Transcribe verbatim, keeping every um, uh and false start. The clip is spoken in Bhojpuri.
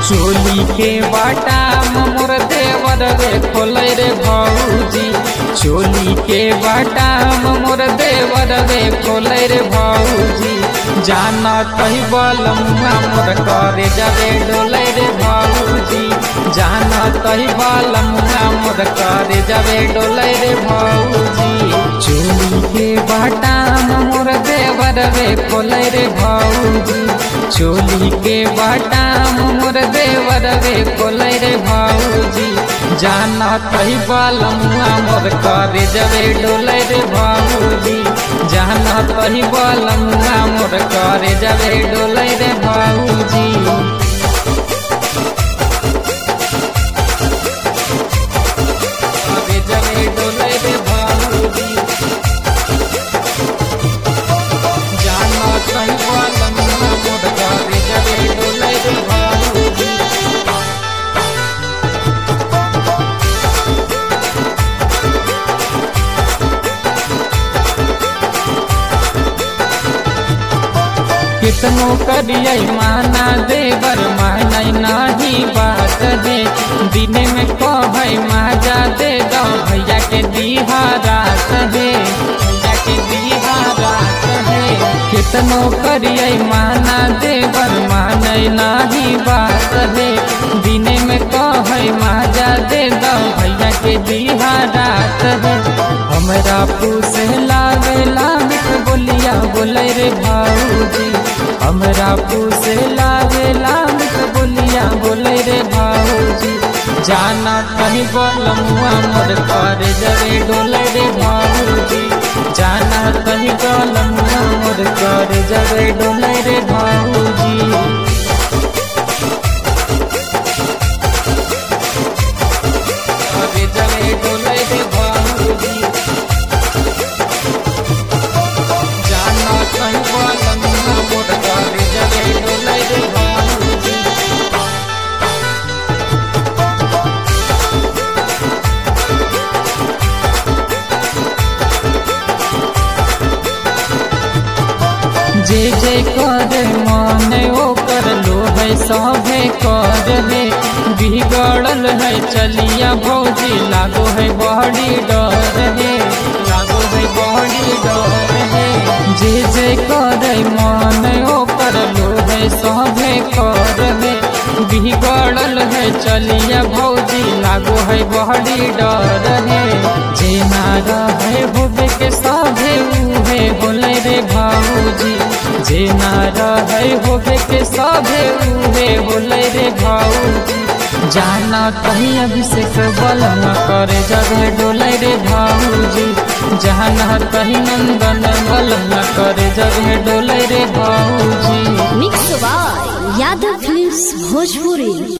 चोली के बाटा मोर देवर रे खोले रे भौजी, चोली के बाटा मोर देवर रे खोले रे भौजी। जाना तही बलमुआ मोर करे जावे डोले रे भौजी, जाना तही बलमुआ मोर करे जावे डोले रे भौजी। चोली के बाटा मोर देवर रे खोले रे भौजी, चोली के बाटा मोर देवर रे खोले रे भौजी। जाना तही बलमुआ मोर करे जावे डोले रे भौजी, जाना तही बलमुआ मोर करे जावे डोले रे भौजी। करे जावे डोले रे भौजी, जाना तही बलमुआ मोर करे जावे डोले रे भौजी। कितनो करिए माना देवर मानै नाही बात है, दिन में कहे माजा दे दो भैया के दीहा रात है, भैया के दीहा रात है। कितनो करिए माना देवर मानै नाही बात है, दिन में कहे माजा दे दो भैया के दीहा रात है। हमरा पूसे लावेला मिठ बोलिया बोले रे भौजी, हमरा पूसे लावेला मिठ बोलिया बोले रे भौजी। जाना तही बलमुआ मोर करे जावे डोले रे भौजी, जाना तही बलमुआ मोर करे जावे डोले रे भौजी। करे जावे डोले रे भौजी, जाना तही बलमुआ मोर करे जावे डोले रे भौजी। जे जे करे माने ओ कर लो है सभे कर है, बिगड़ल है चलिया भौजी लागो है बड़ी डर है, लागो है बड़ी डर है। जे जे करे माने ओ कर लो है सभे कर है, बिगड़ल है चलिया भौजी लागो है बड़ी डर है। जे नारा है होबे के सभे उहे बोले रे भौजी, जे नारा है होबे के सभे उहे बोले रे भौजी। जाना तही अभिषेक बलमा करे जावे डोले रे भौजी, जाना तही नंदन बलमा करे जावे डोले रे भौजी। Mix by Yadav films Bhojpuri.